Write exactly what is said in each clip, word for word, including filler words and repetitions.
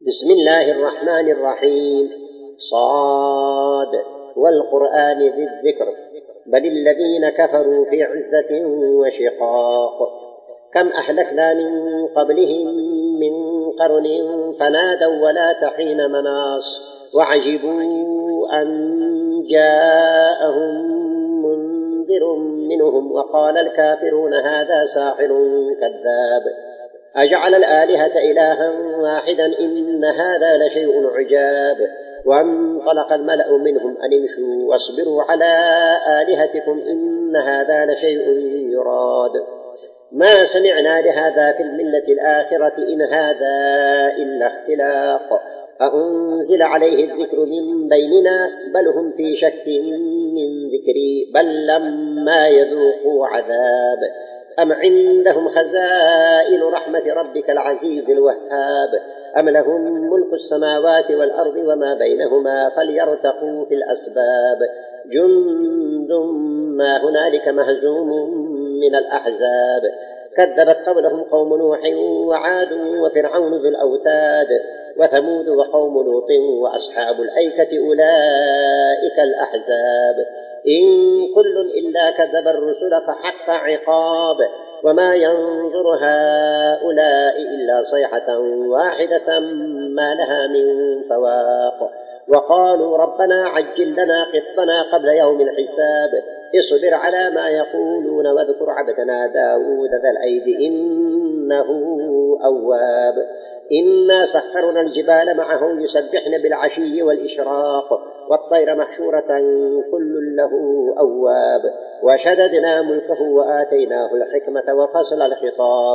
بسم الله الرحمن الرحيم. صاد والقرآن ذي الذكر بل الذين كفروا في عزة وشقاق. كم أهلكنا من قبلهم من قرن فنادوا ولا تحين مناص وعجبوا أن جاءهم منذر منهم وقال الكافرون هذا ساحر كذاب أجعل الآلهة إلها واحدا إن هذا لشيء عجاب. وانطلق الملأ منهم أن امشوا واصبروا على آلهتكم إن هذا لشيء يراد ما سمعنا لهذا في الملة الآخرة إن هذا إلا اختلاق أأنزل عليه الذكر من بيننا بل هم في شك من ذكري بل لما يذوقوا عذاب أم عندهم خزائن رحمة ربك العزيز الوهاب أم لهم ملك السماوات والأرض وما بينهما فليرتقوا في الأسباب جند ما هنالك مهزوم من الأحزاب كذبت قبلهم قوم نوح وعاد وفرعون ذو الأوتاد وثمود وقوم لوط وأصحاب الأيكة أولئك الأحزاب إن كل إلا كذب الرسل فحق عقاب وما ينظر هؤلاء إلا صيحة واحدة ما لها من فواق وقالوا ربنا عجل لنا قطنا قبل يوم الحساب اصبر على ما يقولون واذكر عبدنا داود ذا الأيد إنه أواب إنا سخرنا الجبال معه يسبحن بالعشي والإشراق والطير محشورة كل له أواب وشددنا ملكه وآتيناه الحكمة وفصل الخطاب.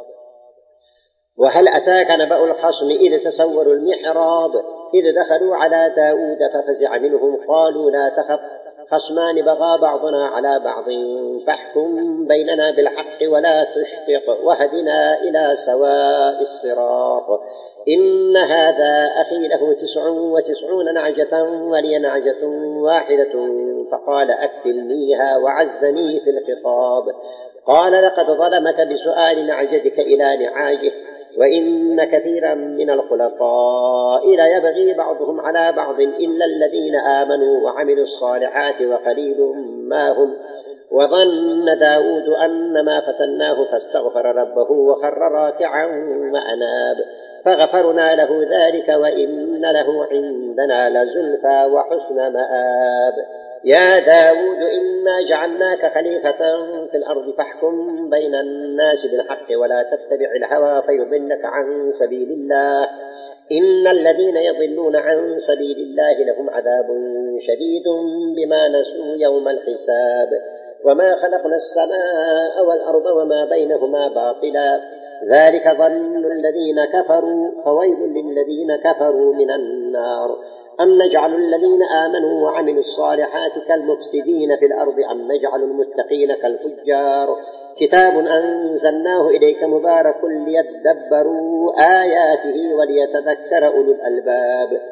وهل أتاك نبأ الخصم إذ تسوروا المحراب إذ دخلوا على داود ففزع منهم قالوا لا تخف خصمان بغى بعضنا على بعض فاحكم بيننا بالحق ولا تشفق واهدنا إلى سواء الصراط إن هذا أخي له تسع وتسعون نعجة ولي نعجة واحدة فقال أكفلنيها وعزني في الخطاب قال لقد ظلمك بسؤال نعجتك إلى نعاجه وإن كثيرا من الخلطاء ليبغي بعضهم على بعض إلا الذين آمنوا وعملوا الصالحات وقليل ما هم وظن داود أنما فتناه فاستغفر ربه وخر راكعا وأناب فغفرنا له ذلك وإن له عندنا لزلفى وحسن مآب. يا داود إنا جعلناك خليفة في الأرض فاحكم بين الناس بالحق ولا تتبع الهوى فيضلك عن سبيل الله إن الذين يضلون عن سبيل الله لهم عذاب شديد بما نسوا يوم الحساب وما خلقنا السماء والأرض وما بينهما باطلا ذلك ظن الذين كفروا فويل للذين كفروا من النار أم نجعل الذين آمنوا وعملوا الصالحات كالمفسدين في الأرض أم نجعل المتقين كالفجار كتاب أنزلناه إليك مبارك ليدبروا آياته وليتذكر أولو الألباب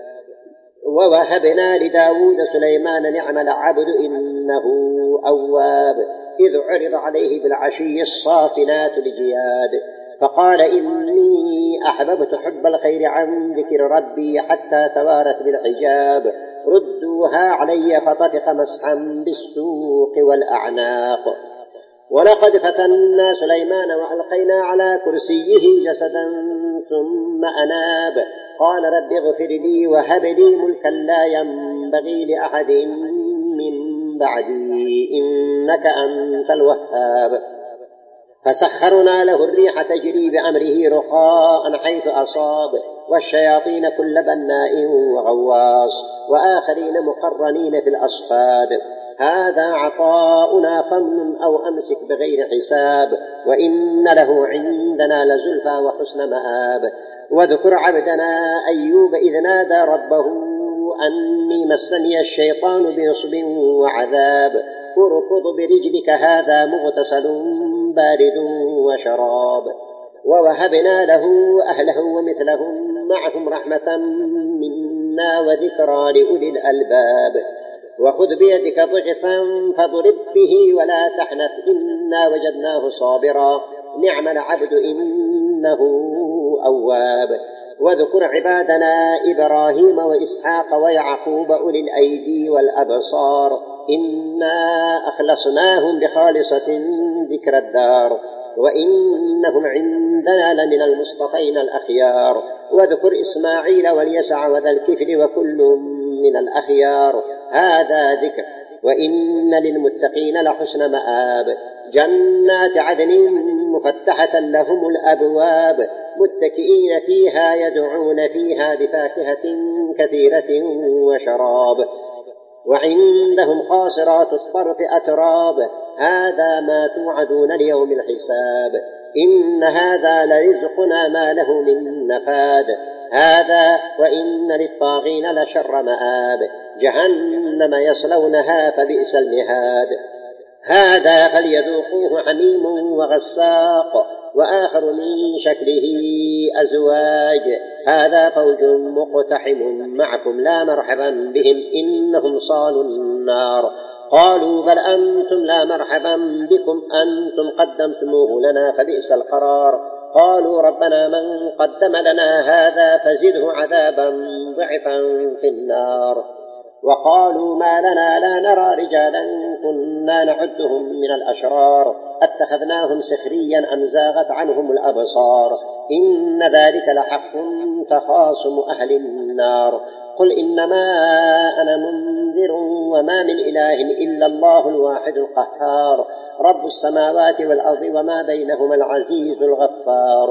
ووهبنا لداود سليمان نعم العبد إنه أواب إذ عرض عليه بالعشي الصافنات الجياد فقال إني أحببت حب الخير عن ذكر ربي حتى توارت بالحجاب ردوها علي فطفق مسحا بالسوق والأعناق ولقد فتنا سليمان وألقينا على كرسيه جسدا ثم أناب قال رب اغفر لي وهب لي ملكا لا ينبغي لأحد من بعدي إنك أنت الوهاب فسخرنا له الريح تجري بأمره رخاء حيث أصاب والشياطين كل بناء وغواص وآخرين مقرنين في الأصفاد هذا عطاؤنا فمن أو أمسك بغير حساب وإن له عندنا لزلفى وحسن مآب. واذكر عبدنا أيوب إذ نادى ربه أني مسني الشيطان بنصب وعذاب اركض برجلك هذا مغتسل بارد وشراب ووهبنا له أهله ومثلهم معهم رحمة منا وذكرى لأولي الألباب وخذ بيدك ضغثا فاضرب به ولا تحنث إنا وجدناه صابرا نعم العبد إنه أواب واذكر عبادنا إبراهيم وإسحاق ويعقوب أولي الأيدي والأبصار إنا أخلصناهم بخالصة ذكر الدار وإنهم عندنا لمن المصطفين الأخيار واذكر إسماعيل واليسع وذا الكفل وكل من الأخيار هذا ذكر وإن للمتقين لحسن مآب جنات عدن مفتحة لهم الأبواب متكئين فيها يدعون فيها بفاكهة كثيرة وشراب وعندهم قاصرات الطرف أتراب هذا ما توعدون ليوم الحساب إن هذا لرزقنا ما له من نفاد هذا وإن للطاغين لشر مآب جهنم يصلونها فبئس المهاد هذا فليذوقوه حميم وغساق وآخر من شكله أزواج هذا فوج مقتحم معكم لا مرحبا بهم إنهم صالوا النار قالوا بل أنتم لا مرحبا بكم أنتم قدمتموه لنا فبئس القرار قالوا ربنا من قدم لنا هذا فزده عذابا ضعفا في النار وقالوا ما لنا لا نرى رجالا كنا نعدهم من الأشرار اتخذناهم سخريا أم زاغت عنهم الأبصار إن ذلك لحق تخاصم أهل النار قل إنما أنا منذر وما من إله إلا الله الواحد القهار رب السماوات والأرض وما بينهما العزيز الغفار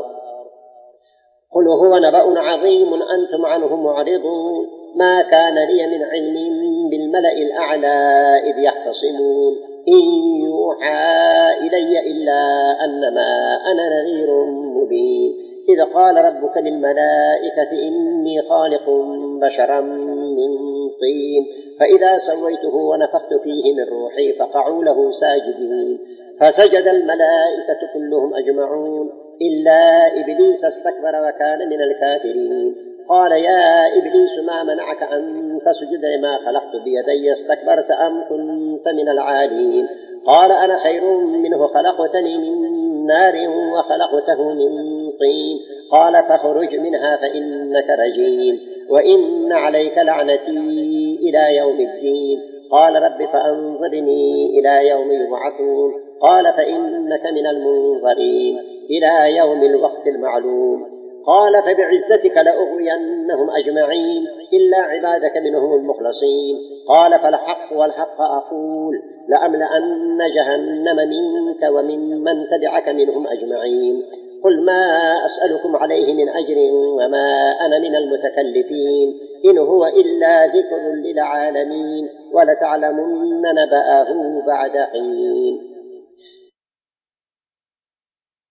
قل هو نبأ عظيم أنتم عنه معرضون ما كان لي من علم بالملأ الأعلى إذ يختصمون إن يوحى إلي إلا أنما أنا نذير مبين إذ قال ربك للملائكة إني خالق بشرا من طين فإذا سويته ونفخت فيه من روحي فقعوا له ساجدين فسجد الملائكة كلهم أجمعون إلا إبليس استكبر وكان من الكافرين قال يا إبليس ما منعك أن تسجد لما خلقت بيدي استكبرت أم كنت من العالين قال أنا خير منه خلقتني من نار وخلقته من طين قال فاخرج منها فإنك رجيم وإن عليك لعنتي إلى يوم الدين قال رب فأنظرني إلى يوم يبعثون قال فإنك من المنظرين إلى يوم الوقت المعلوم قال فبعزتك لأغوينهم أجمعين إلا عبادك منهم المخلصين قال فالحق والحق أقول لأملأن جهنم منك وممن تبعك منهم أجمعين قل ما أسألكم عليه من أجر وما أنا من المتكلفين إن هو إلا ذكر للعالمين ولتعلمن نبأه بعد حين